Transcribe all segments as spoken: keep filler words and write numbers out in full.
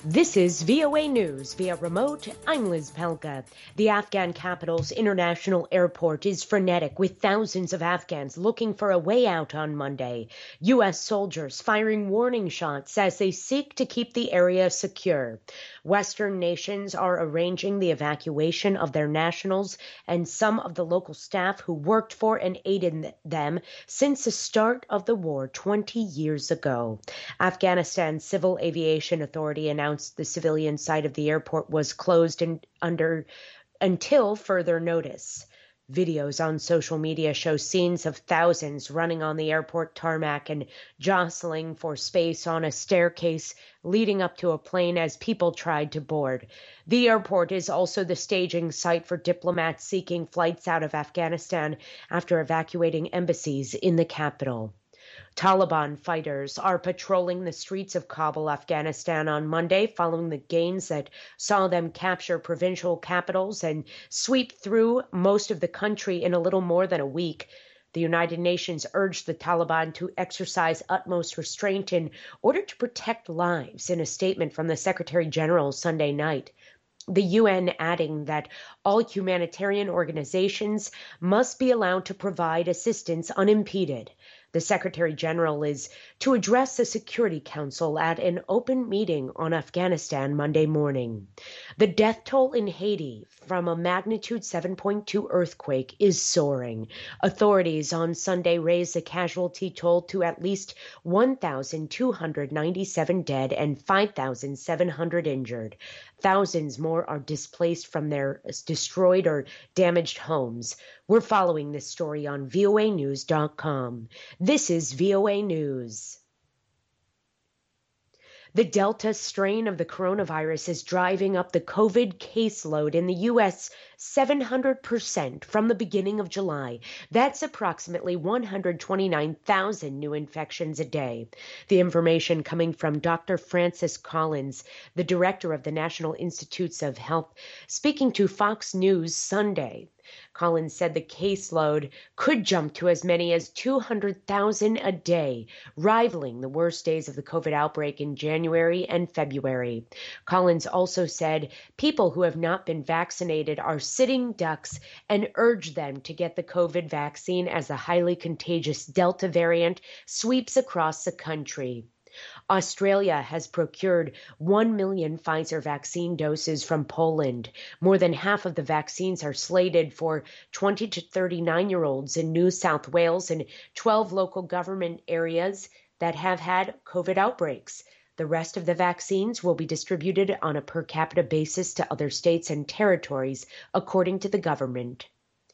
This is V O A News via remote. I'm Liz Pelka. The Afghan capital's international airport is frenetic with thousands of Afghans looking for a way out on Monday. U S soldiers firing warning shots as they seek to keep the area secure. Western nations are arranging the evacuation of their nationals and some of the local staff who worked for and aided them since the start of the war twenty years ago. Afghanistan's Civil Aviation Authority announced the civilian side of the airport was closed in, under until further notice. Videos on social media show scenes of thousands running on the airport tarmac and jostling for space on a staircase leading up to a plane as people tried to board. The airport is also the staging site for diplomats seeking flights out of Afghanistan after evacuating embassies in the capital. Taliban fighters are patrolling the streets of Kabul, Afghanistan on Monday following the gains that saw them capture provincial capitals and sweep through most of the country in a little more than a week. The United Nations urged the Taliban to exercise utmost restraint in order to protect lives in a statement from the Secretary General Sunday night. The U N adding that all humanitarian organizations must be allowed to provide assistance unimpeded. The Secretary General is to address the Security Council at an open meeting on Afghanistan Monday morning. The death toll in Haiti from a magnitude seven point two earthquake is soaring. Authorities on Sunday raised the casualty toll to at least one thousand two hundred ninety-seven dead and five thousand seven hundred injured. Thousands more are displaced from their destroyed or damaged homes. We're following this story on V O A news dot com. This is V O A News. The Delta strain of the coronavirus is driving up the COVID caseload in the U S seven hundred percent from the beginning of July. That's approximately one hundred twenty-nine thousand new infections a day. The information coming from Doctor Francis Collins, the director of the National Institutes of Health, speaking to Fox News Sunday. Collins said the caseload could jump to as many as two hundred thousand a day, rivaling the worst days of the COVID outbreak in January and February. Collins also said people who have not been vaccinated are sitting ducks and urged them to get the COVID vaccine as the highly contagious Delta variant sweeps across the country. Australia has procured one million Pfizer vaccine doses from Poland. More than half of the vaccines are slated for twenty to thirty-nine-year-olds in New South Wales and twelve local government areas that have had COVID outbreaks. The rest of the vaccines will be distributed on a per capita basis to other states and territories, according to the government.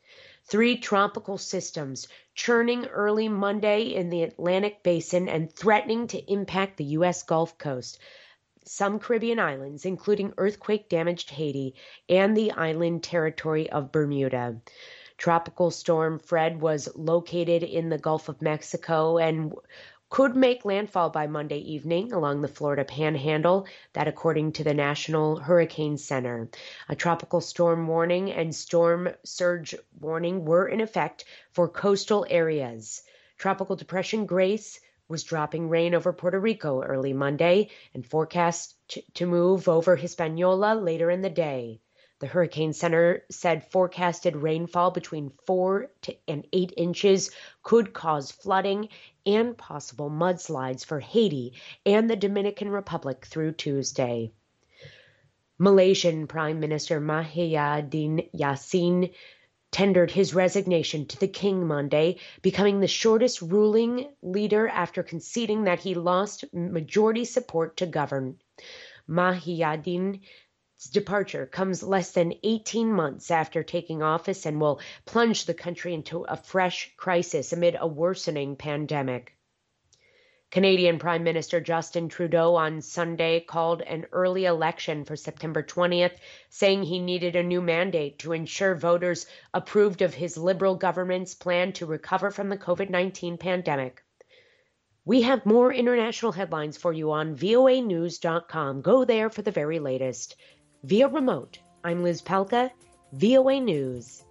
Three tropical systems churning early Monday in the Atlantic Basin and threatening to impact the U S Gulf Coast. Some Caribbean islands, including earthquake-damaged Haiti and the island territory of Bermuda. Tropical storm Fred was located in the Gulf of Mexico and could make landfall by Monday evening along the Florida Panhandle, that according to the National Hurricane Center. A tropical storm warning and storm surge warning were in effect for coastal areas. Tropical Depression Grace was dropping rain over Puerto Rico early Monday and forecast to move over Hispaniola later in the day. The Hurricane Center said forecasted rainfall between four to and eight inches could cause flooding and possible mudslides for Haiti and the Dominican Republic through Tuesday. Malaysian Prime Minister Muhyiddin Yassin tendered his resignation to the king Monday, becoming the shortest ruling leader after conceding that he lost majority support to govern. Muhyiddin His departure comes less than eighteen months after taking office and will plunge the country into a fresh crisis amid a worsening pandemic. Canadian Prime Minister Justin Trudeau on Sunday called an early election for September twentieth, saying he needed a new mandate to ensure voters approved of his Liberal government's plan to recover from the COVID nineteen pandemic. We have more international headlines for you on V O A news dot com. Go there for the very latest. Via remote, I'm Liz Pelka, V O A News.